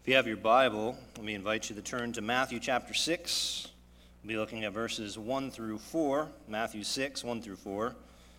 If you have your Bible, let me invite you to turn to Matthew chapter 6. We'll be looking at verses 1 through 4, Matthew 6, 1 through 4.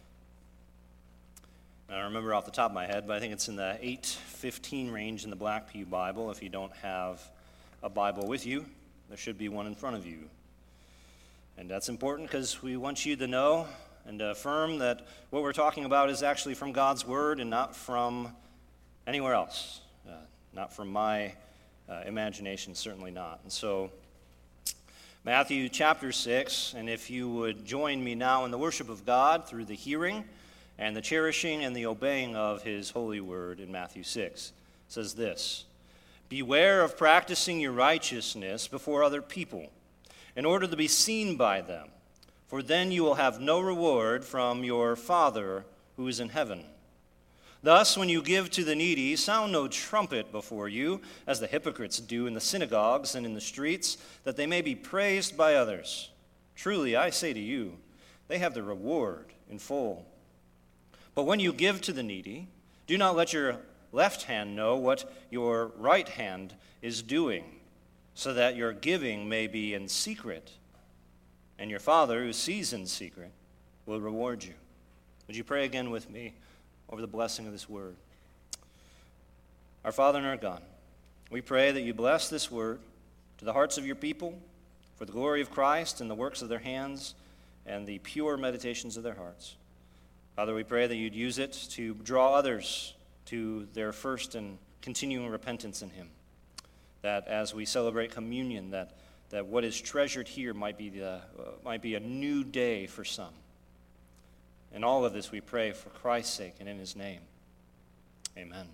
I don't remember off the top of my head, but I think it's in the 8:15 range in the Black Pew Bible. If you don't have a Bible with you, there should be one in front of you. And that's important because we want you to know and to affirm that what we're talking about is actually from God's Word and not from anywhere else. Not from my imagination, certainly not. And so, Matthew chapter 6, and if you would join me now in the worship of God through the hearing and the cherishing and the obeying of His holy word in Matthew 6, it says this: "Beware of practicing your righteousness before other people, in order to be seen by them, for then you will have no reward from your Father who is in heaven. Thus, when you give to the needy, sound no trumpet before you, as the hypocrites do in the synagogues and in the streets, that they may be praised by others. Truly, I say to you, they have the reward in full. But when you give to the needy, do not let your left hand know what your right hand is doing, so that your giving may be in secret, and your Father who sees in secret will reward you." Would you pray again with me over the blessing of this word? Our Father and our God, we pray that you bless this word to the hearts of your people for the glory of Christ and the works of their hands and the pure meditations of their hearts. Father, we pray that you'd use it to draw others to their first and continuing repentance in Him. That as we celebrate communion, that what is treasured here might be a new day for some. And all of this we pray for Christ's sake and in His name. Amen.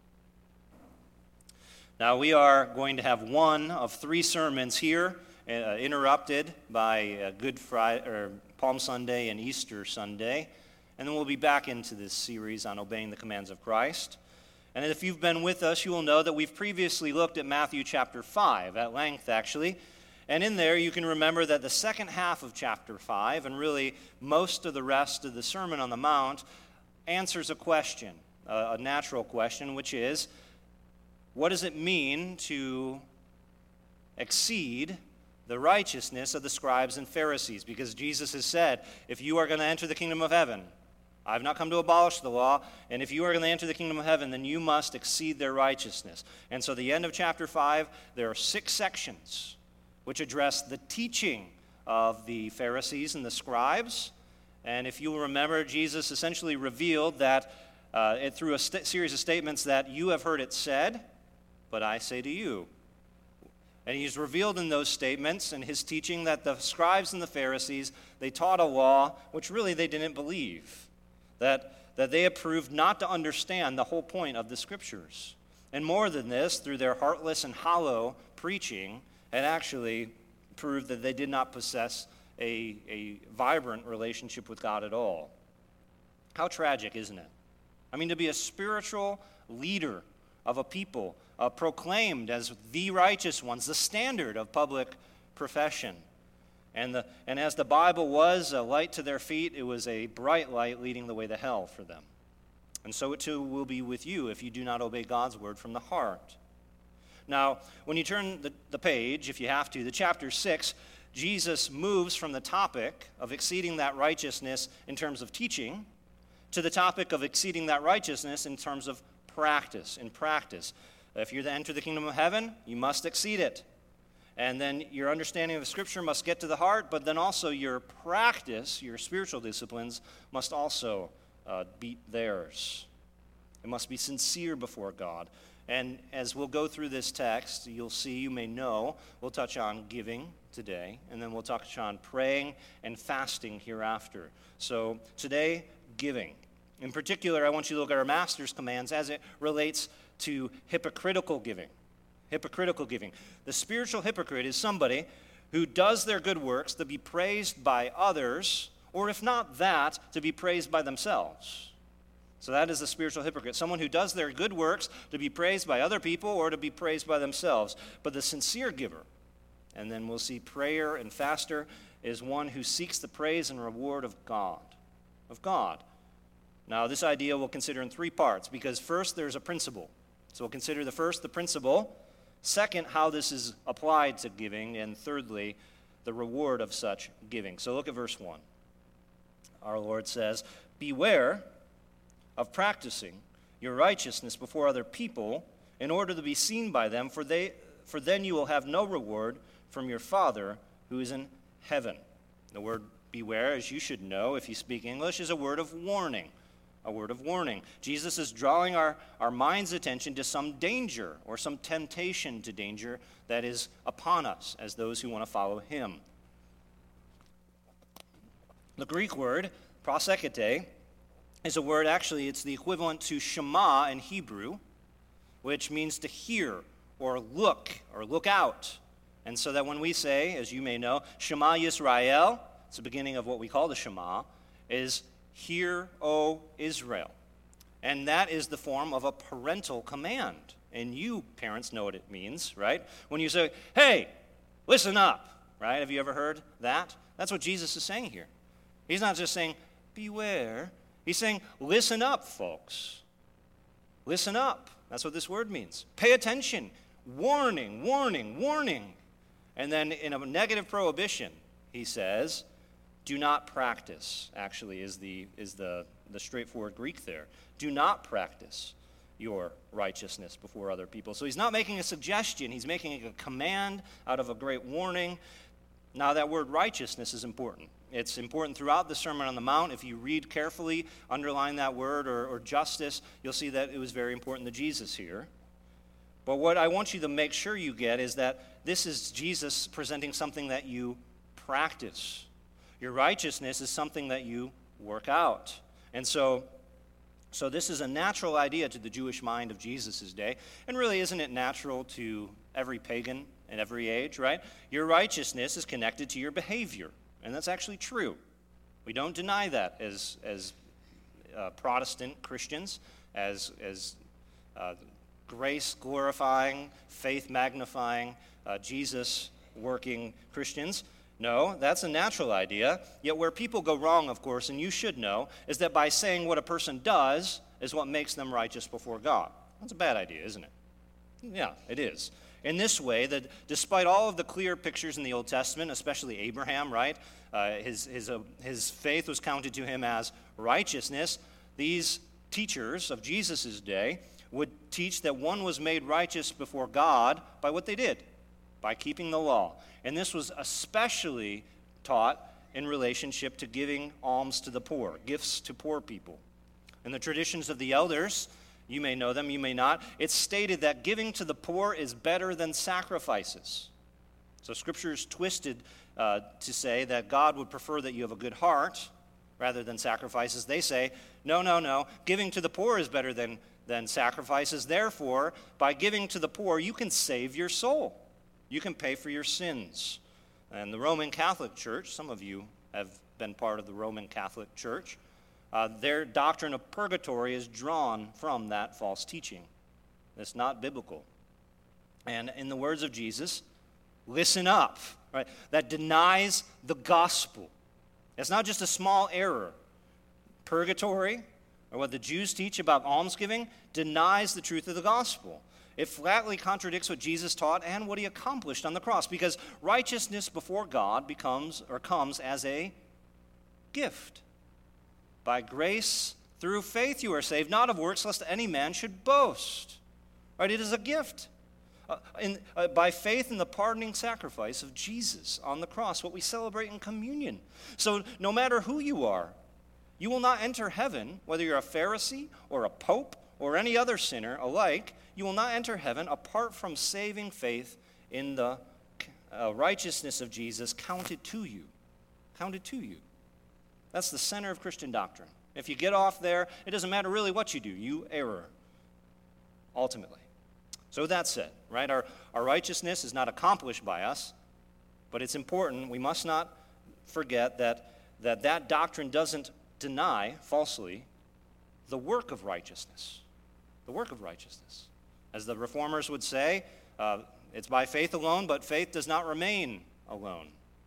Now we are going to have one of three sermons here, interrupted by Good Friday, or Palm Sunday and Easter Sunday. And then we'll be back into this series on obeying the commands of Christ. And if you've been with us, you will know that we've previously looked at Matthew chapter 5, at length actually. And in there, you can remember that the second half of chapter 5, and really most of the rest of the Sermon on the Mount, answers a question, a natural question, which is, what does it mean to exceed the righteousness of the scribes and Pharisees? Because Jesus has said, if you are going to enter the kingdom of heaven, I've not come to abolish the law, and if you are going to enter the kingdom of heaven, then you must exceed their righteousness. And so the end of chapter 5, there are 6 sections which address the teaching of the Pharisees and the scribes. And if you'll remember, Jesus essentially revealed that through a series of statements that you have heard it said, but I say to you. And he's revealed in those statements and his teaching that the scribes and the Pharisees, they taught a law which really they didn't believe, that they approved not to understand the whole point of the Scriptures. And more than this, through their heartless and hollow preaching, it actually proved that they did not possess a vibrant relationship with God at all. How tragic, isn't it? I mean, to be a spiritual leader of a people, proclaimed as the righteous ones, the standard of public profession. And as the Bible was a light to their feet, it was a bright light leading the way to hell for them. And so it too will be with you if you do not obey God's word from the heart. Now, when you turn the page, if you have to chapter 6, Jesus moves from the topic of exceeding that righteousness in terms of teaching to the topic of exceeding that righteousness in terms of practice. In practice, if you're to enter the kingdom of heaven, you must exceed it. And then your understanding of Scripture must get to the heart, but then also your practice, your spiritual disciplines, must also beat theirs. It must be sincere before God. And as we'll go through this text, you'll see, you may know, we'll touch on giving today, and then we'll touch on praying and fasting hereafter. So today, giving. In particular, I want you to look at our Master's commands as it relates to hypocritical giving. Hypocritical giving. The spiritual hypocrite is somebody who does their good works to be praised by others, or if not that, to be praised by themselves. So that is a spiritual hypocrite, someone who does their good works to be praised by other people or to be praised by themselves. But the sincere giver, and then we'll see prayer and faster, is one who seeks the praise and reward of God. Now, this idea we'll consider in 3 parts, because first there's a principle. So we'll consider the principle, Second, how this is applied to giving. And thirdly, the reward of such giving. So look at verse 1. Our Lord says, "Beware of practicing your righteousness before other people in order to be seen by them, for then you will have no reward from your Father who is in heaven." The word beware, as you should know if you speak English, is a word of warning. A word of warning. Jesus is drawing our mind's attention to some danger or some temptation to danger that is upon us as those who want to follow him. The Greek word, prosekete, is a word, actually, it's the equivalent to Shema in Hebrew, which means to hear or look out. And so that when we say, as you may know, Shema Yisrael, it's the beginning of what we call the Shema, is "Hear, O Israel." And that is the form of a parental command. And you, parents, know what it means, right? When you say, "Hey, listen up," right? Have you ever heard that? That's what Jesus is saying here. He's not just saying, "Beware." He's saying, "Listen up, folks. Listen up." That's what this word means. Pay attention. Warning, warning, warning. And then in a negative prohibition, he says, "Do not practice," actually is the straightforward Greek there. Do not practice your righteousness before other people. So he's not making a suggestion. He's making a command out of a great warning. Now that word righteousness is important. It's important throughout the Sermon on the Mount. If you read carefully, underline that word, or justice, you'll see that it was very important to Jesus here. But what I want you to make sure you get is that this is Jesus presenting something that you practice. Your righteousness is something that you work out. And so this is a natural idea to the Jewish mind of Jesus' day. And really, isn't it natural to every pagan in every age, right? Your righteousness is connected to your behavior. And that's actually true. We don't deny that as Protestant Christians, as grace-glorifying, faith-magnifying, Jesus-working Christians. No, that's a natural idea. Yet where people go wrong, of course, and you should know, is that by saying what a person does is what makes them righteous before God. That's a bad idea, isn't it? Yeah, it is. In this way, that despite all of the clear pictures in the Old Testament, especially Abraham, right, his faith was counted to him as righteousness, these teachers of Jesus' day would teach that one was made righteous before God by what they did, by keeping the law. And this was especially taught in relationship to giving alms to the poor, gifts to poor people. In the traditions of the elders, you may know them, you may not, it's stated that giving to the poor is better than sacrifices. So Scripture is twisted to say that God would prefer that you have a good heart rather than sacrifices. They say, no, giving to the poor is better than sacrifices. Therefore, by giving to the poor, you can save your soul. You can pay for your sins. And the Roman Catholic Church, some of you have been part of the Roman Catholic Church, their doctrine of purgatory is drawn from that false teaching. It's not biblical. And in the words of Jesus, listen up, right? That denies the gospel. It's not just a small error. Purgatory, or what the Jews teach about almsgiving, denies the truth of the gospel. It flatly contradicts what Jesus taught and what he accomplished on the cross, because righteousness before God comes as a gift. By grace, through faith you are saved, not of works, lest any man should boast. Right? It is a gift. By faith in the pardoning sacrifice of Jesus on the cross, what we celebrate in communion. So no matter who you are, you will not enter heaven, whether you're a Pharisee or a pope or any other sinner alike, you will not enter heaven apart from saving faith in the righteousness of Jesus counted to you. Counted to you. That's the center of Christian doctrine. If you get off there, it doesn't matter really what you do. You err, ultimately. So with that said, right, our righteousness is not accomplished by us, but it's important. We must not forget that doctrine doesn't deny, falsely, the work of righteousness. The work of righteousness. As the Reformers would say, it's by faith alone, but faith does not remain alone.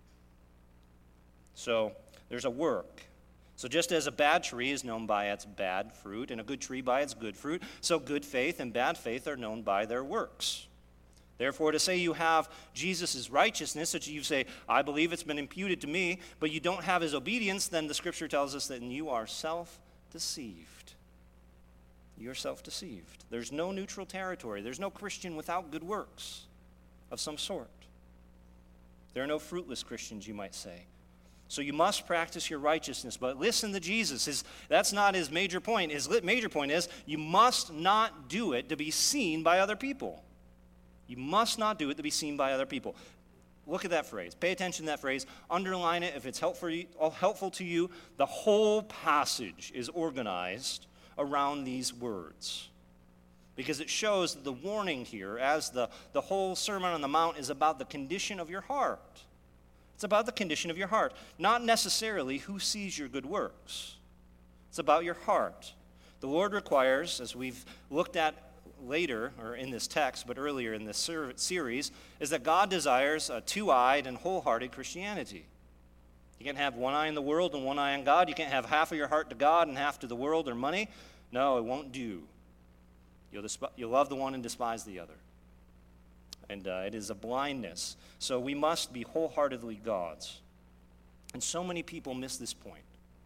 So there's a work. So just as a bad tree is known by its bad fruit and a good tree by its good fruit, so good faith and bad faith are known by their works. Therefore, to say you have Jesus' righteousness, that you say, I believe it's been imputed to me, but you don't have his obedience, then the Scripture tells us that you are self-deceived. You're self-deceived. There's no neutral territory. There's no Christian without good works of some sort. There are no fruitless Christians, you might say. So you must practice your righteousness, but listen to Jesus. That's not his major point. His major point is you must not do it to be seen by other people. You must not do it to be seen by other people. Look at that phrase. Pay attention to that phrase. Underline it if it's helpful to you. The whole passage is organized around these words, because it shows the warning here, as the whole Sermon on the Mount is about the condition of your heart. It's about the condition of your heart, not necessarily who sees your good works. It's about your heart. The Lord requires, as we've looked at later, or in this text, but earlier in this series, is that God desires a two-eyed and wholehearted Christianity. You can't have one eye in the world and one eye on God. You can't have half of your heart to God and half to the world or money. No, it won't do. You'll love the one and despise the other. And it is a blindness. So we must be wholeheartedly God's. And so many people miss this point.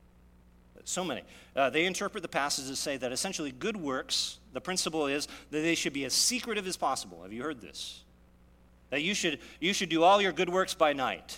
So many. They interpret the passage to say that essentially good works, the principle is that they should be as secretive as possible. Have you heard this? That you should do all your good works by night.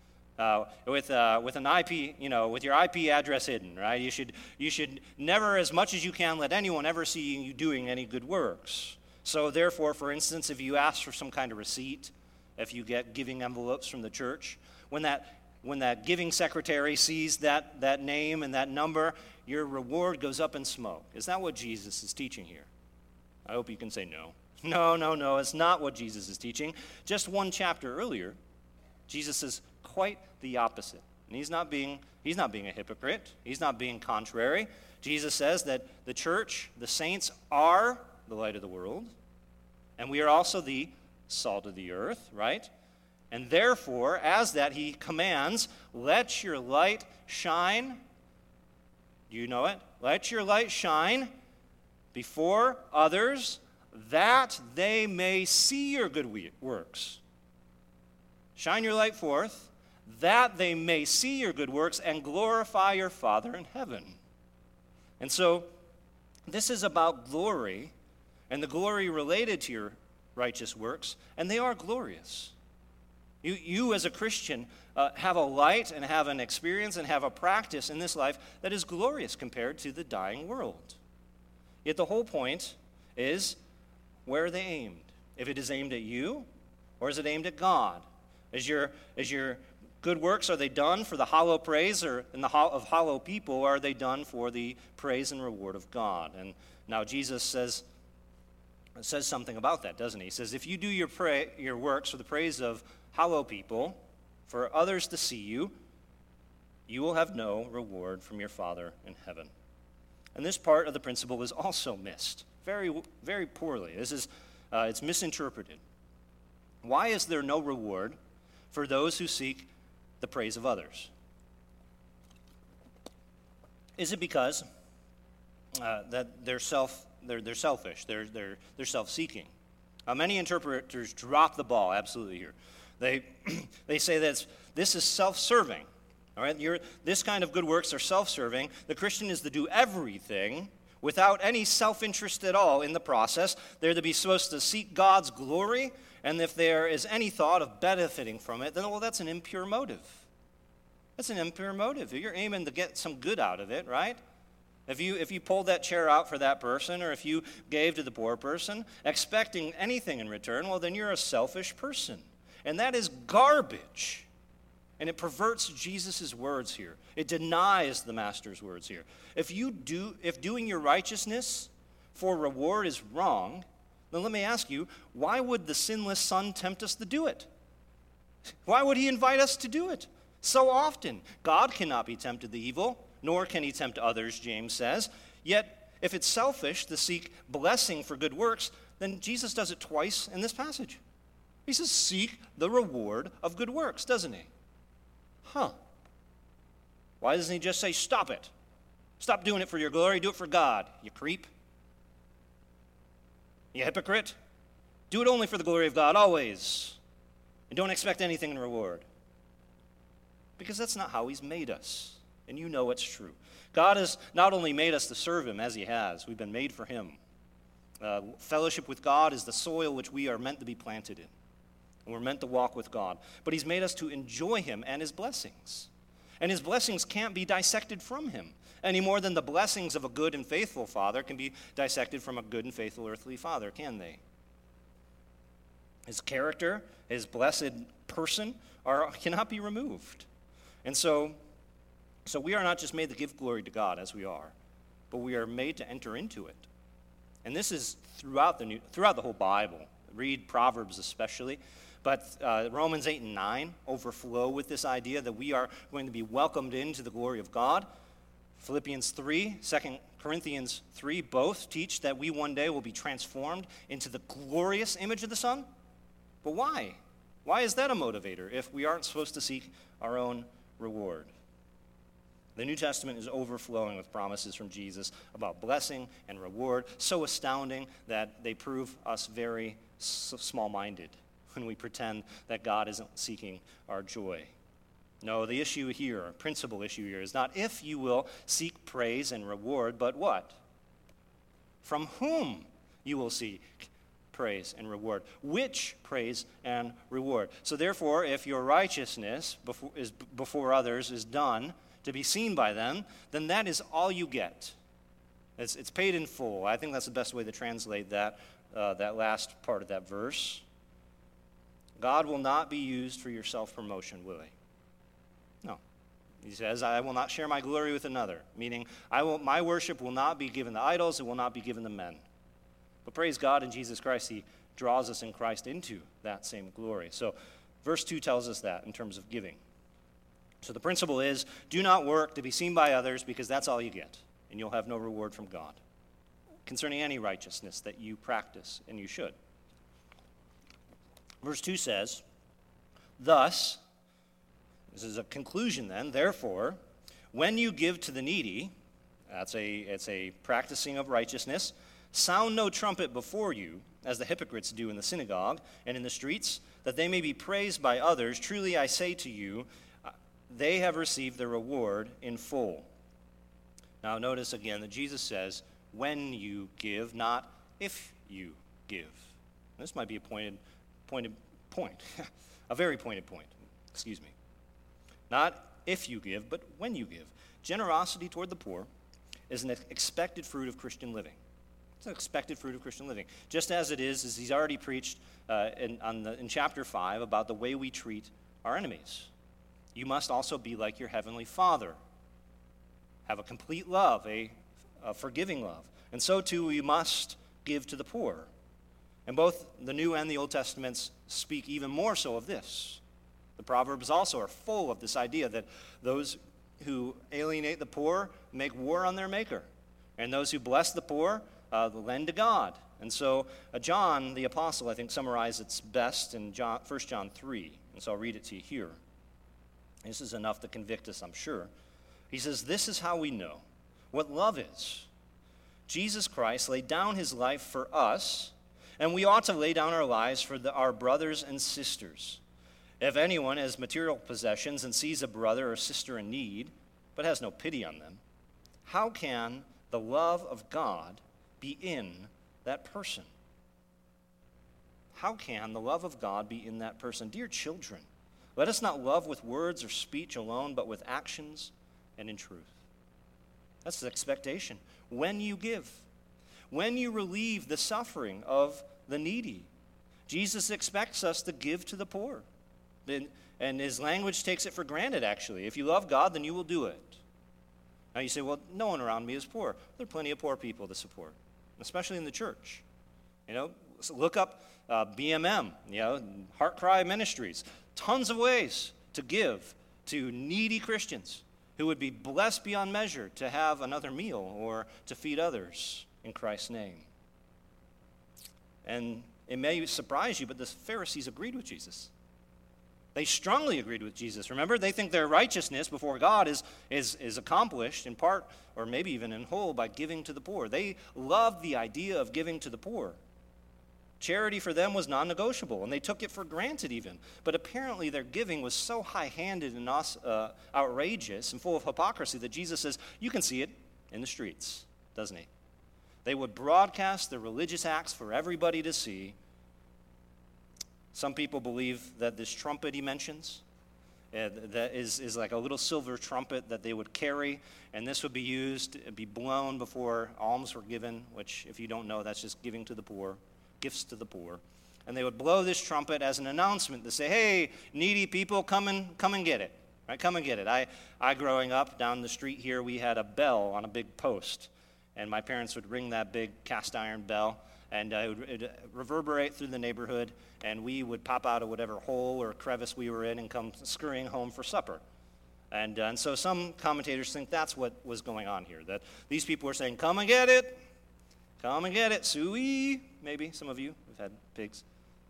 With an IP, with your IP address hidden, right? You should never, as much as you can, let anyone ever see you doing any good works. So therefore, for instance, if you ask for some kind of receipt, if you get giving envelopes from the church, when that giving secretary sees that name and that number, your reward goes up in smoke. Is that what Jesus is teaching here? I hope you can say no. No, it's not what Jesus is teaching. Just one chapter earlier, Jesus says quite the opposite. And he's not being a hypocrite. He's not being contrary. Jesus says that the church, the saints, are the light of the world, and we are also the salt of the earth, right? And therefore, as that, he commands, let your light shine. Do you know it? Let your light shine before others, that they may see your good works. Shine your light forth, that they may see your good works and glorify your Father in heaven. And so, this is about glory, and the glory related to your righteous works, and they are glorious. You as a Christian have a light and have an experience and have a practice in this life that is glorious compared to the dying world. Yet the whole point is, where are they aimed? If it is aimed at you, or is it aimed at God? Is your good works, are they done for the hollow praise of hollow people, or are they done for the praise and reward of God? And now Jesus says something about that, doesn't he? He says, if you do your works for the praise of hollow people, for others to see you, you will have no reward from your Father in heaven. And this part of the principle is also missed very, very poorly. It's misinterpreted. Why is there no reward for those who seek the praise of others? Is it because that they're selfish, they're self-seeking? Many interpreters drop the ball absolutely here. They say that this is self-serving. All right, this kind of good works are self-serving. The Christian is to do everything without any self-interest at all in the process. They're to be supposed to seek God's glory, and if there is any thought of benefiting from it, then, that's an impure motive. That's an impure motive. You're aiming to get some good out of it, right? If you pulled that chair out for that person, or if you gave to the poor person, expecting anything in return, then you're a selfish person. And that is garbage. And it perverts Jesus' words here. It denies the Master's words here. If doing your righteousness for reward is wrong, then let me ask you, why would the sinless Son tempt us to do it? Why would he invite us to do it? So often, God cannot be tempted to evil, nor can he tempt others, James says. Yet, if it's selfish to seek blessing for good works, then Jesus does it twice in this passage. He says, seek the reward of good works, doesn't he? Why doesn't he just say, stop it? Stop doing it for your glory, do it for God, you creep. You hypocrite. Do it only for the glory of God, always. And don't expect anything in reward. Because that's not how he's made us. And you know it's true. God has not only made us to serve him, as he has. We've been made for him. Fellowship with God is the soil which we are meant to be planted in. And we're meant to walk with God. But he's made us to enjoy him and his blessings. And his blessings can't be dissected from him any more than the blessings of a good and faithful father can be dissected from a good and faithful earthly father, can they? His character, his blessed person cannot be removed. And so we are not just made to give glory to God as we are, but we are made to enter into it. And this is throughout the whole Bible. Read Proverbs especially. But Romans 8 and 9 overflow with this idea that we are going to be welcomed into the glory of God. Philippians 3, 2 Corinthians 3 both teach that we one day will be transformed into the glorious image of the Son. But why? Why is that a motivator if we aren't supposed to seek our own reward? The New Testament is overflowing with promises from Jesus about blessing and reward, so astounding that they prove us very small-minded when we pretend that God isn't seeking our joy. No, the issue here, principal issue here, is not if you will seek praise and reward, but what? From whom you will seek praise and reward. Which praise and reward. So therefore, if your righteousness before others is done to be seen by them, then that is all you get. It's paid in full. I think that's the best way to translate that last part of that verse. God will not be used for your self-promotion, will he? No. He says, I will not share my glory with another, meaning my worship will not be given to idols, it will not be given to men. But praise God in Jesus Christ, he draws us in Christ into that same glory. So verse 2 tells us that in terms of giving. So the principle is, do not work to be seen by others because that's all you get, and you'll have no reward from God concerning any righteousness that you practice, and you should. Verse 2 says, thus, this is a conclusion then, therefore, when you give to the needy, it's a practicing of righteousness, sound no trumpet before you, as the hypocrites do in the synagogue and in the streets, that they may be praised by others. Truly I say to you, they have received their reward in full. Now notice again that Jesus says, when you give, not if you give. This might be a pointed point, a very pointed point, excuse me. Not if you give, but when you give. Generosity toward the poor is an expected fruit of Christian living. It's an expected fruit of Christian living. Just as it is, as he's already preached in chapter 5 about the way we treat our enemies. You must also be like your heavenly Father. Have a complete love, a forgiving love. And so too you must give to the poor. And both the New and the Old Testaments speak even more so of this. The Proverbs also are full of this idea that those who alienate the poor make war on their maker. And those who bless the poor lend to God. And so John, the apostle, I think summarized it best in 1 John 3. And so I'll read it to you here. This is enough to convict us, I'm sure. He says, this is how we know what love is. Jesus Christ laid down his life for us, and we ought to lay down our lives for our brothers and sisters. If anyone has material possessions and sees a brother or sister in need, but has no pity on them, how can the love of God be in that person? How can the love of God be in that person? Dear children, let us not love with words or speech alone, but with actions and in truth. That's the expectation. When you give, when you relieve the suffering of the needy, Jesus expects us to give to the poor. And his language takes it for granted, actually. If you love God, then you will do it. Now you say, well, no one around me is poor. There are plenty of poor people to support, especially in the church. So look up BMM, Heart Cry Ministries. Tons of ways to give to needy Christians who would be blessed beyond measure to have another meal or to feed others in Christ's name. And it may surprise you, but the Pharisees agreed with Jesus. They strongly agreed with Jesus. Remember, they think their righteousness before God is accomplished in part, or maybe even in whole, by giving to the poor. They love the idea of giving to the poor. Charity for them was non-negotiable, and they took it for granted even. But apparently their giving was so high-handed and outrageous and full of hypocrisy that Jesus says, you can see it in the streets, doesn't he? They would broadcast their religious acts for everybody to see. Some people believe that this trumpet he mentions, that is like a little silver trumpet that they would carry, and this would be used, it'd be blown before alms were given, which, if you don't know, that's just giving to the poor, gifts to the poor. And they would blow this trumpet as an announcement to say, hey, needy people, come and get it. Right? Come and get it. I growing up down the street here, we had a bell on a big post, and my parents would ring that big cast iron bell, and it would reverberate through the neighborhood, and we would pop out of whatever hole or crevice we were in and come scurrying home for supper. And so some commentators think that's what was going on here, that these people were saying, come and get it, suey. Maybe some of you have had pigs.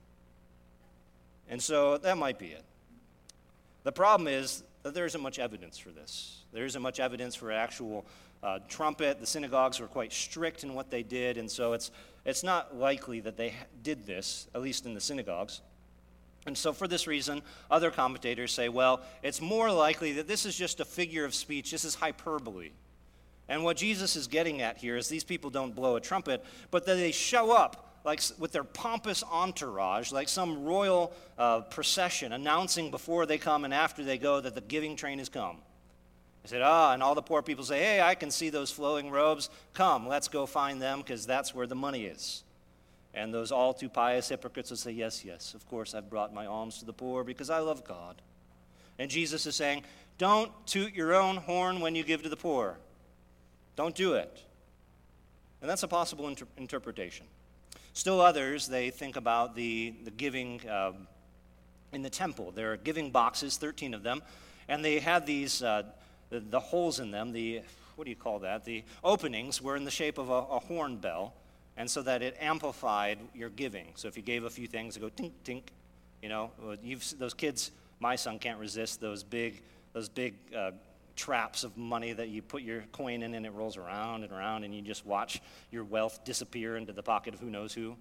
And so that might be it. The problem is that there isn't much evidence for this. There isn't much evidence for actual trumpet. The synagogues were quite strict in what they did, and so it's not likely that they did this, at least in the synagogues. And so for this reason, other commentators say, well, it's more likely that this is just a figure of speech. This is hyperbole. And what Jesus is getting at here is these people don't blow a trumpet, but that they show up like with their pompous entourage, like some royal procession, announcing before they come and after they go that the giving train has come. They said, and all the poor people say, hey, I can see those flowing robes. Come, let's go find them because that's where the money is. And those all too pious hypocrites will say, yes, of course I've brought my alms to the poor because I love God. And Jesus is saying, don't toot your own horn when you give to the poor. Don't do it. And that's a possible interpretation. Still others, they think about the giving in the temple. There are giving boxes, 13 of them, and they had these, the holes in them, the openings were in the shape of a horn bell, and so that it amplified your giving. So if you gave a few things, it go tink, tink. Those kids, my son can't resist those big traps of money that you put your coin in and it rolls around and around and you just watch your wealth disappear into the pocket of who knows who,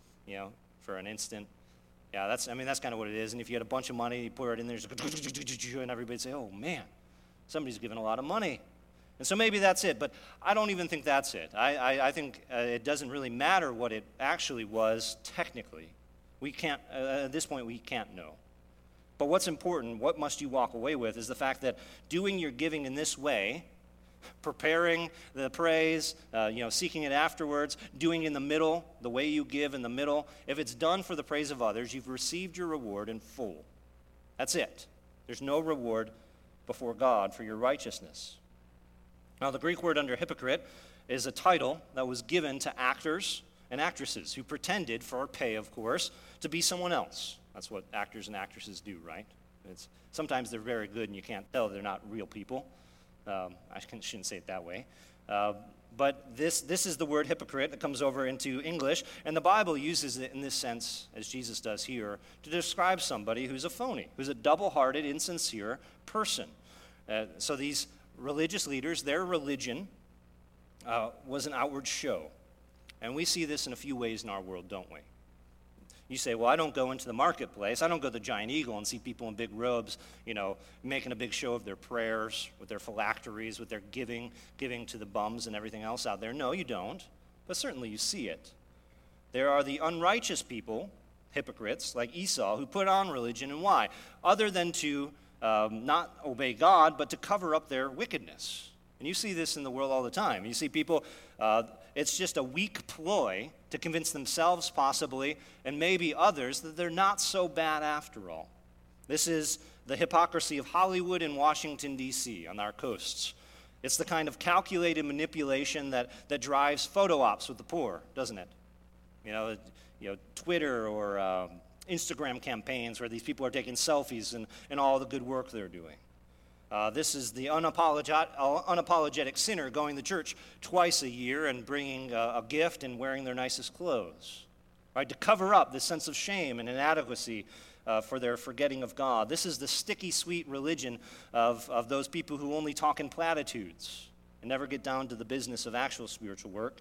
for an instant. Yeah, that's kind of what it is. And if you had a bunch of money, you put it in there, and everybody'd say, oh man, somebody's giving a lot of money. And so maybe that's it, but I don't even think that's it. I think it doesn't really matter what it actually was technically. We can't, at this point, we can't know. But what's important, what must you walk away with, is the fact that doing your giving in this way, preparing the praise, seeking it afterwards, doing in the middle, the way you give in the middle, if it's done for the praise of others, you've received your reward in full. That's it. There's no reward before God for your righteousness. Now, the Greek word under hypocrite is a title that was given to actors and actresses who pretended, for pay, of course, to be someone else. That's what actors and actresses do, right? Sometimes they're very good and you can't tell they're not real people. I shouldn't say it that way. But this is the word hypocrite that comes over into English, and the Bible uses it in this sense, as Jesus does here, to describe somebody who's a phony, who's a double-hearted, insincere person. So these religious leaders, their religion was an outward show. And we see this in a few ways in our world, don't we? You say, well, I don't go into the marketplace. I don't go to the Giant Eagle and see people in big robes, making a big show of their prayers, with their phylacteries, with their giving to the bums and everything else out there. No, you don't. But certainly you see it. There are the unrighteous people, hypocrites, like Esau, who put on religion. And why? Other than to not obey God, but to cover up their wickedness. And you see this in the world all the time. You see people, it's just a weak ploy to convince themselves possibly, and maybe others, that they're not so bad after all. This is the hypocrisy of Hollywood and Washington, D.C. on our coasts. It's the kind of calculated manipulation that drives photo ops with the poor, doesn't it? Twitter or Instagram campaigns where these people are taking selfies and all the good work they're doing. This is the unapologetic sinner going to church twice a year and bringing a gift and wearing their nicest clothes, right? To cover up this sense of shame and inadequacy for their forgetting of God. This is the sticky, sweet religion of those people who only talk in platitudes and never get down to the business of actual spiritual work.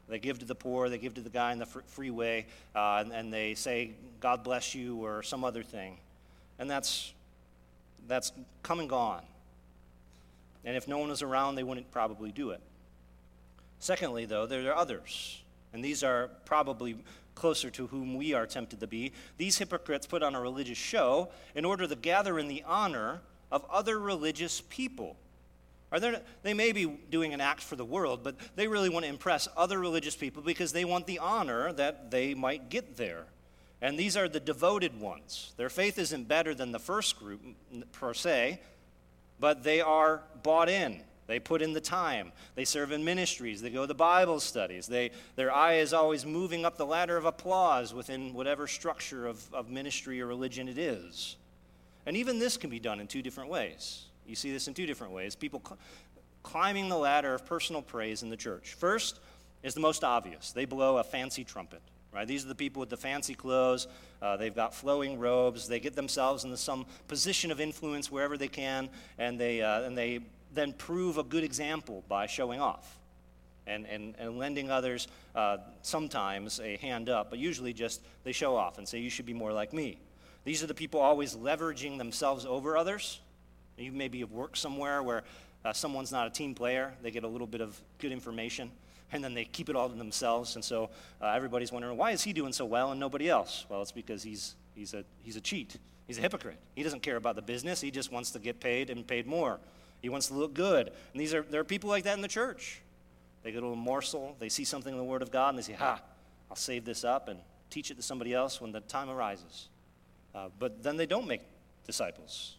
They give to the poor, they give to the guy in the freeway, and they say, God bless you, or some other thing. And that's come and gone. And if no one was around, they wouldn't probably do it. Secondly, though, there are others. And these are probably closer to whom we are tempted to be. These hypocrites put on a religious show in order to gather in the honor of other religious people. They may be doing an act for the world, but they really want to impress other religious people because they want the honor that they might get there. And these are the devoted ones. Their faith isn't better than the first group per se, but they are bought in. They put in the time. They serve in ministries. They go to Bible studies. Their eye is always moving up the ladder of applause within whatever structure of ministry or religion it is. And even this can be done in two different ways. You see this in two different ways. People climbing the ladder of personal praise in the church. First is the most obvious. They blow a fancy trumpet. Right? These are the people with the fancy clothes. They've got flowing robes. They get themselves into some position of influence wherever they can, and they then prove a good example by showing off and lending others sometimes a hand up, but usually just they show off and say, you should be more like me. These are the people always leveraging themselves over others. You maybe have worked somewhere where someone's not a team player. They get a little bit of good information, and then they keep it all to themselves. And so everybody's wondering, why is he doing so well and nobody else? Well, it's because he's a cheat. He's a hypocrite. He doesn't care about the business. He just wants to get paid and paid more. He wants to look good. And there are people like that in the church. They get a little morsel. They see something in the Word of God, and they say, I'll save this up and teach it to somebody else when the time arises. But then they don't make disciples.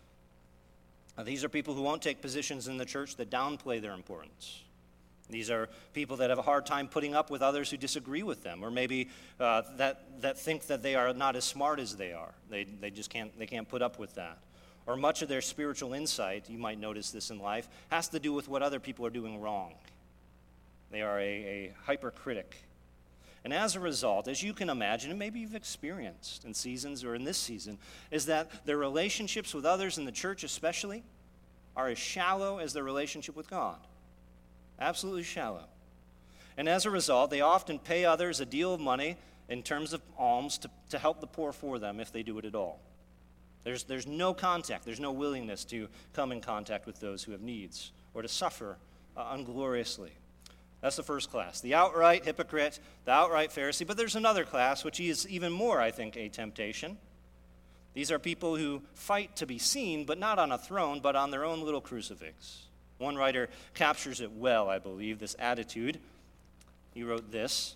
These are people who won't take positions in the church that downplay their importance. These are people that have a hard time putting up with others who disagree with them, or maybe that think that they are not as smart as they are. They just can't put up with that. Or much of their spiritual insight, you might notice this in life, has to do with what other people are doing wrong. They are a hypercritic. And as a result, as you can imagine, and maybe you've experienced in seasons or in this season, is that their relationships with others in the church especially are as shallow as their relationship with God. Absolutely shallow. And as a result, they often pay others a deal of money in terms of alms to help the poor for them if they do it at all. There's no contact. There's no willingness to come in contact with those who have needs or to suffer ungloriously. That's the first class, the outright hypocrite, the outright Pharisee. But there's another class, which is even more, I think, a temptation. These are people who fight to be seen, but not on a throne, but on their own little crucifix. One writer captures it well, I believe, this attitude. He wrote this: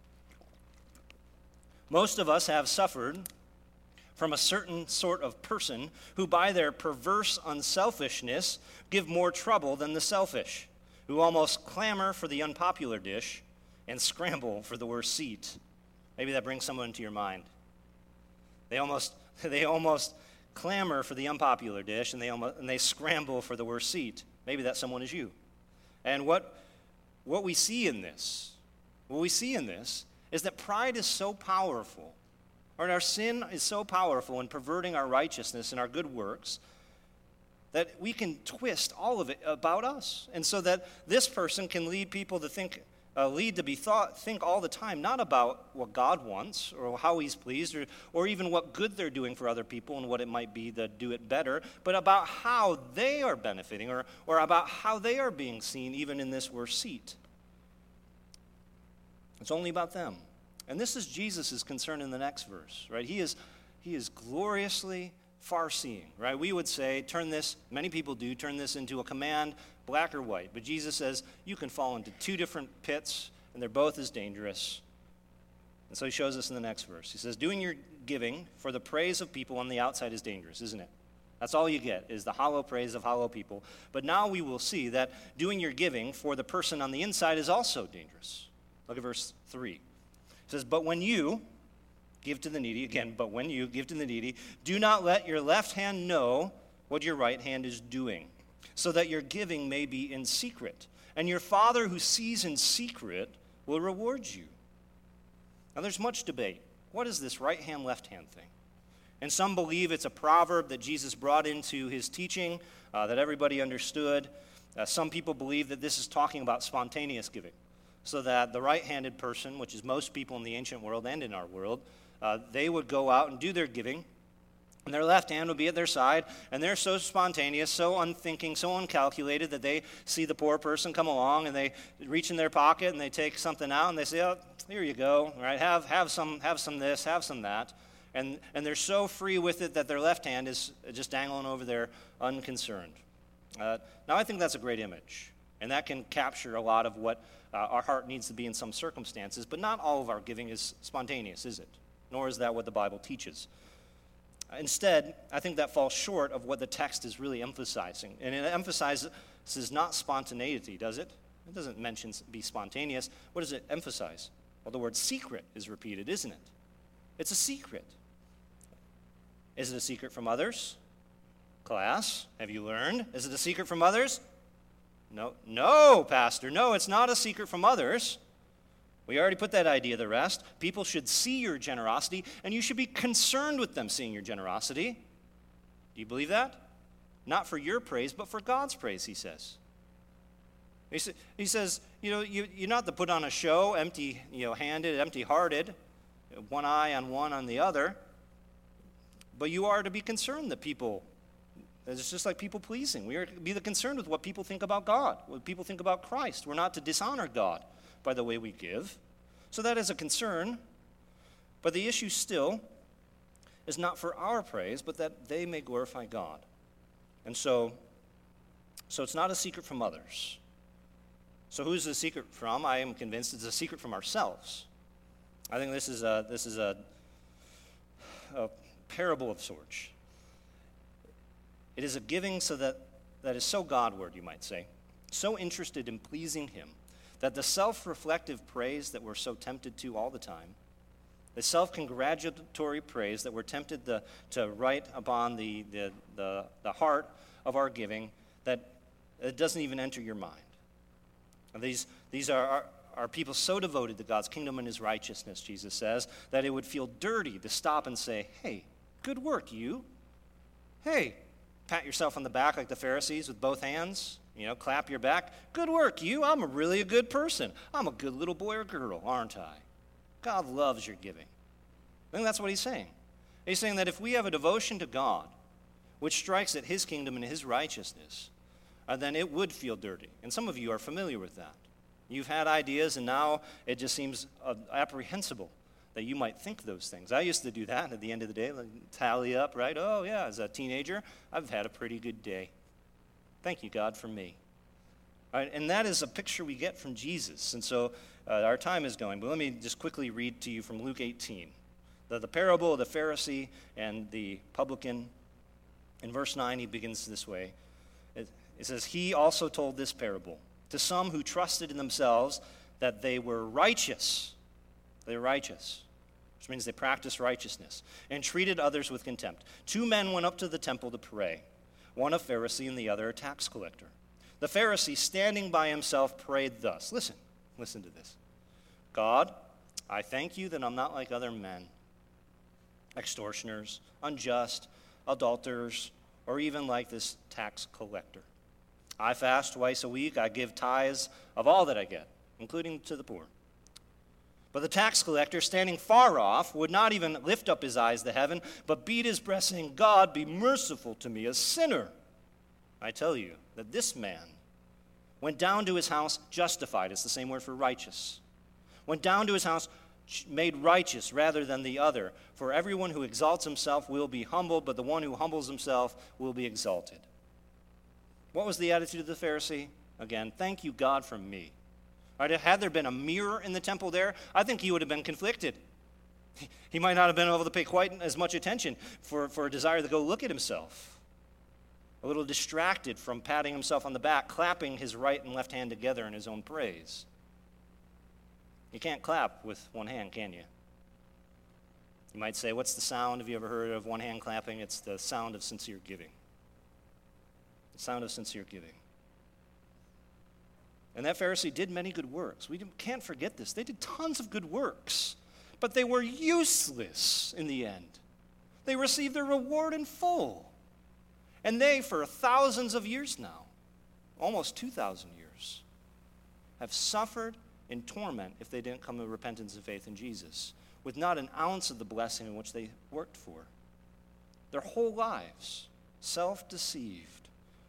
most of us have suffered from a certain sort of person who by their perverse unselfishness give more trouble than the selfish, who almost clamor for the unpopular dish and scramble for the worst seat. Maybe that brings someone to your mind. They almost clamor for the unpopular dish and they scramble for the worst seat. Maybe that someone is you. And what we see in this is that pride is so powerful, or our sin is so powerful in perverting our righteousness and our good works, that we can twist all of it about us. And so that this person can lead people to think all the time, not about what God wants or how he's pleased or even what good they're doing for other people and what it might be to do it better, but about how they are benefiting or about how they are being seen even in this worst seat. It's only about them. And this is Jesus' concern in the next verse, right? He is gloriously far-seeing, right? We would say, many people do, turn this into a command, black or white. But Jesus says, you can fall into two different pits, and they're both as dangerous. And so he shows us in the next verse. He says, doing your giving for the praise of people on the outside is dangerous, isn't it? That's all you get, is the hollow praise of hollow people. But now we will see that doing your giving for the person on the inside is also dangerous. Look at verse 3. It says, but when you give to the needy, again, but when you give to the needy, do not let your left hand know what your right hand is doing, so that your giving may be in secret. And your Father who sees in secret will reward you. Now there's much debate. What is this right hand, left hand thing? And some believe it's a proverb that Jesus brought into his teaching that everybody understood. Some people believe that this is talking about spontaneous giving. so that the right-handed person, which is most people in the ancient world and in our world, they would go out and do their giving, and their left hand would be at their side, and they're so spontaneous, so unthinking, so uncalculated that they see the poor person come along, and they reach in their pocket, and they take something out, and they say, oh, here you go, right? Have some this, have some that. And they're so free with it that their left hand is just dangling over there unconcerned. Now, I think that's a great image, and that can capture a lot of what our heart needs to be in some circumstances, but not all of our giving is spontaneous, is it? Nor is that what the Bible teaches. Instead, I think that falls short of what the text is really emphasizing. And it emphasizes not spontaneity, does it? It doesn't mention be spontaneous. What does it emphasize? Well, the word secret is repeated, isn't it? It's a secret. Is it a secret from others? Class, have you learned? Is it a secret from others? No, Pastor. No, it's not a secret from others. We already put that idea to rest. People should see your generosity, and you should be concerned with them seeing your generosity. Do you believe that? Not for your praise, but for God's praise, He says, you're not to put on a show, empty-handed, empty-hearted, one eye on one on the other, but you are to be concerned that people, it's just like people-pleasing. We are to be concerned with what people think about God, what people think about Christ. We're not to dishonor God by the way we give. So that is a concern, but the issue still is not for our praise, but that they may glorify God. And so it's not a secret from others. So who's the secret from? I am convinced it's a secret from ourselves. I think this is a parable of sorts. It is a giving that is so Godward, you might say, so interested in pleasing Him, that the self-reflective praise that we're so tempted to all the time, the self-congratulatory praise that we're tempted to write upon the heart of our giving, that it doesn't even enter your mind. And these are people so devoted to God's kingdom and His righteousness, Jesus says, that it would feel dirty to stop and say, hey, good work, you. Hey, pat yourself on the back like the Pharisees with both hands. Clap your back. Good work, you. I'm really a good person. I'm a good little boy or girl, aren't I? God loves your giving. I think that's what He's saying. He's saying that if we have a devotion to God, which strikes at His kingdom and His righteousness, then it would feel dirty. And some of you are familiar with that. You've had ideas, and now it just seems apprehensible that you might think those things. I used to do that at the end of the day, tally up, right? Oh, yeah, as a teenager, I've had a pretty good day. Thank you, God, for me. All right, and that is a picture we get from Jesus. And so our time is going, but let me just quickly read to you from Luke 18. The parable of the Pharisee and the publican. In verse 9, he begins this way. It says, He also told this parable to some who trusted in themselves that they were righteous. They're righteous, which means they practice righteousness, and treated others with contempt. 2 men went up to the temple to pray, one a Pharisee and the other a tax collector. The Pharisee, standing by himself, prayed thus. Listen to this. God, I thank you that I'm not like other men, extortioners, unjust, adulterers, or even like this tax collector. I fast twice a week. I give tithes of all that I get, including to the poor. But the tax collector, standing far off, would not even lift up his eyes to heaven, but beat his breast, saying, God, be merciful to me, a sinner. I tell you that this man went down to his house justified. It's the same word for righteous. Went down to his house made righteous rather than the other. For everyone who exalts himself will be humbled, but the one who humbles himself will be exalted. What was the attitude of the Pharisee? Again, thank you, God, for me. Right, had there been a mirror in the temple there, I think he would have been conflicted. He might not have been able to pay quite as much attention for a desire to go look at himself. A little distracted from patting himself on the back, clapping his right and left hand together in his own praise. You can't clap with one hand, can you? You might say, what's the sound? Have you ever heard of one hand clapping? It's the sound of sincere giving. The sound of sincere giving. And that Pharisee did many good works. We can't forget this. They did tons of good works, but they were useless in the end. They received their reward in full. And they, for thousands of years now, almost 2,000 years, have suffered in torment if they didn't come to repentance and faith in Jesus, with not an ounce of the blessing in which they worked for. Their whole lives, self-deceived.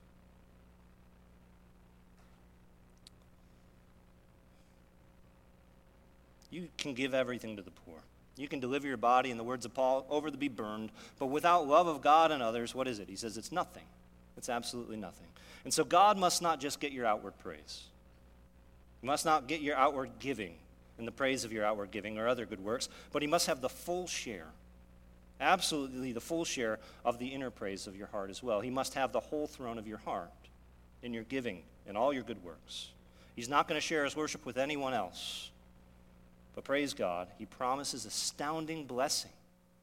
You can give everything to the poor. You can deliver your body, in the words of Paul, over to be burned, but without love of God and others, what is it? He says it's nothing. It's absolutely nothing. And so God must not just get your outward praise. He must not get your outward giving and the praise of your outward giving or other good works, but he must have the full share, absolutely the full share of the inner praise of your heart as well. He must have the whole throne of your heart in your giving and all your good works. He's not going to share his worship with anyone else. But praise God, he promises astounding blessing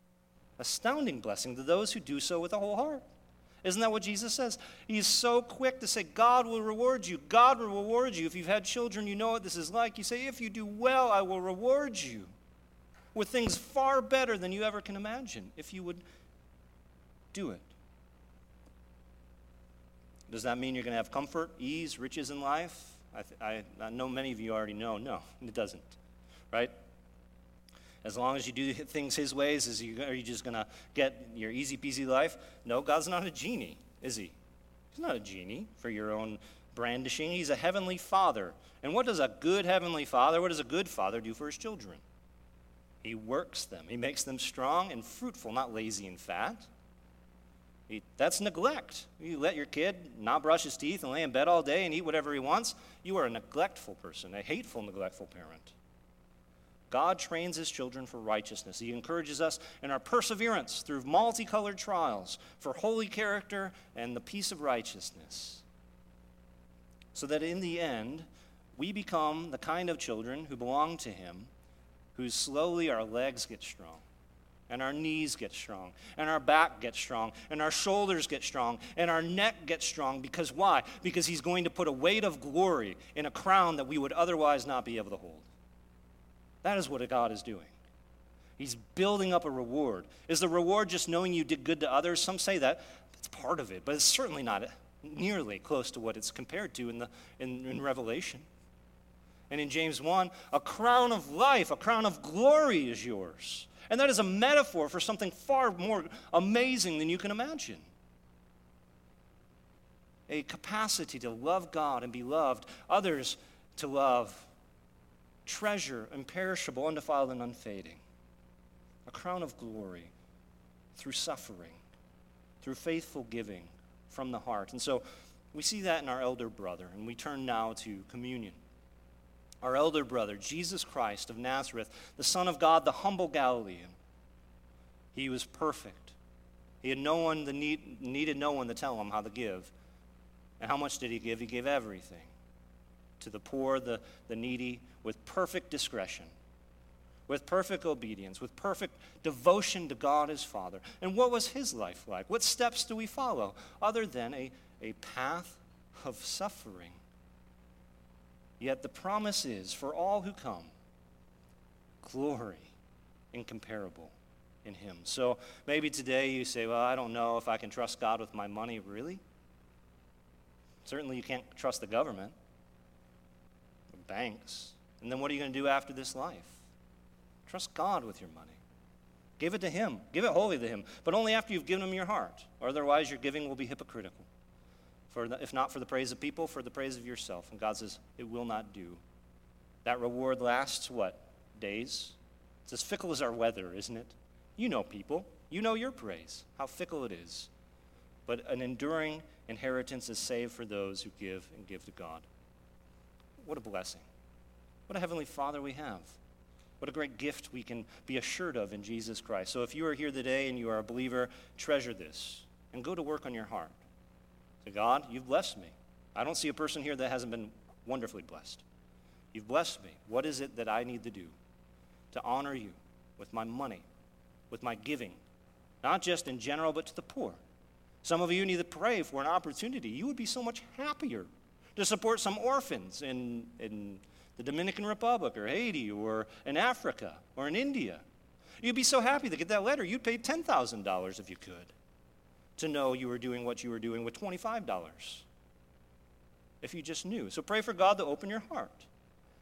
to those who do so with a whole heart. Isn't that what Jesus says? He's so quick to say, God will reward you. God will reward you. If you've had children, you know what this is like. You say, if you do well, I will reward you with things far better than you ever can imagine if you would do it. Does that mean you're going to have comfort, ease, riches in life? I know many of you already know. No, it doesn't. Right? As long as you do things his ways, are you just going to get your easy-peasy life? No, God's not a genie, is he? He's not a genie for your own brandishing. He's a heavenly father. And what does a good heavenly father, what does a good father do for his children? He works them. He makes them strong and fruitful, not lazy and fat. That's neglect. You let your kid not brush his teeth and lay in bed all day and eat whatever he wants. You are a neglectful person, a hateful, neglectful parent. God trains his children for righteousness. He encourages us in our perseverance through multicolored trials for holy character and the peace of righteousness. So that in the end, we become the kind of children who belong to him, whose slowly our legs get strong, and our knees get strong, and our back gets strong, and our shoulders get strong, and our neck gets strong. Because why? Because he's going to put a weight of glory in a crown that we would otherwise not be able to hold. That is what God is doing. He's building up a reward. Is the reward just knowing you did good to others? Some say that. It's part of it, but it's certainly not nearly close to what it's compared to in Revelation. And in James 1, a crown of life, a crown of glory is yours. And that is a metaphor for something far more amazing than you can imagine. A capacity to love God and be loved, others to love, treasure, imperishable, undefiled, and unfading. A crown of glory through suffering, through faithful giving from the heart. And so we see that in our elder brother, and we turn now to communion. Our elder brother, Jesus Christ of Nazareth, the Son of God, the humble Galilean. He was perfect. He had needed no one to tell him how to give. And how much did he give? He gave everything to the poor, the needy, with perfect discretion, with perfect obedience, with perfect devotion to God his Father. And what was his life like? What steps do we follow other than a path of suffering? Yet the promise is, for all who come, glory incomparable in him. So maybe today you say, well, I don't know if I can trust God with my money. Really? Certainly you can't trust the government, or banks. And then what are you going to do after this life? Trust God with your money. Give it to him. Give it wholly to him. But only after you've given him your heart. Otherwise your giving will be hypocritical. If not for the praise of people, for the praise of yourself. And God says, it will not do. That reward lasts, what? Days? It's as fickle as our weather, isn't it? You know people. You know your praise, how fickle it is. But an enduring inheritance is saved for those who give and give to God. What a blessing. What a heavenly Father we have. What a great gift we can be assured of in Jesus Christ. So if you are here today and you are a believer, treasure this and go to work on your heart. Say, God, you've blessed me. I don't see a person here that hasn't been wonderfully blessed. You've blessed me. What is it that I need to do to honor you with my money, with my giving, not just in general, but to the poor? Some of you need to pray for an opportunity. You would be so much happier to support some orphans in the Dominican Republic or Haiti or in Africa or in India. You'd be so happy to get that letter. You'd pay $10,000 if you could to know you were doing what you were doing with $25 if you just knew. So pray for God to open your heart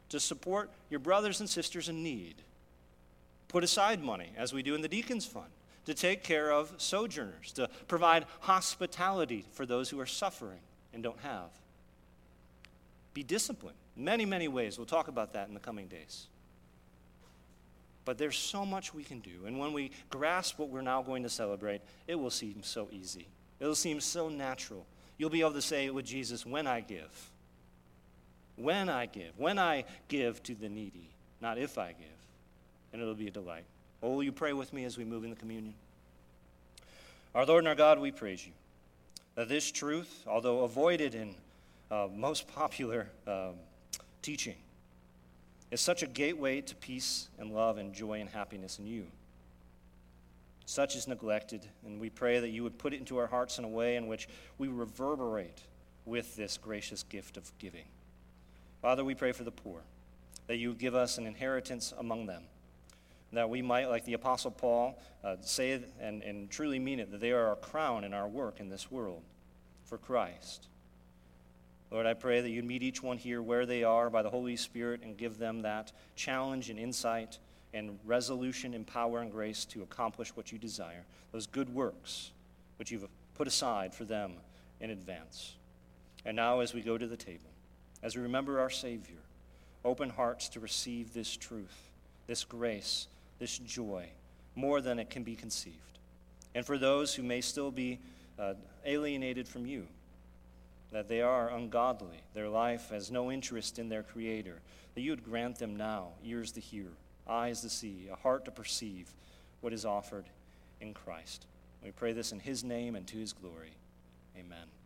to support your brothers and sisters in need. Put aside money, as we do in the Deacons Fund, to take care of sojourners, to provide hospitality for those who are suffering and don't have. Be disciplined in many, many ways. We'll talk about that in the coming days. But there's so much we can do. And when we grasp what we're now going to celebrate, it will seem so easy. It will seem so natural. You'll be able to say with Jesus, when I give. When I give to the needy, not if I give. And it'll be a delight. Oh, will you pray with me as we move into communion? Our Lord and our God, we praise you that this truth, although avoided in most popular teaching, is such a gateway to peace and love and joy and happiness in you. Such is neglected, and we pray that you would put it into our hearts in a way in which we reverberate with this gracious gift of giving. Father, we pray for the poor, that you would give us an inheritance among them, that we might, like the Apostle Paul, say and truly mean it, that they are our crown in our work in this world for Christ. Lord, I pray that you'd meet each one here where they are by the Holy Spirit and give them that challenge and insight and resolution and power and grace to accomplish what you desire, those good works which you've put aside for them in advance. And now as we go to the table, as we remember our Savior, open hearts to receive this truth, this grace, this joy, more than it can be conceived. And for those who may still be alienated from you, that they are ungodly, their life has no interest in their Creator, that you would grant them now ears to hear, eyes to see, a heart to perceive what is offered in Christ. We pray this in his name and to his glory. Amen.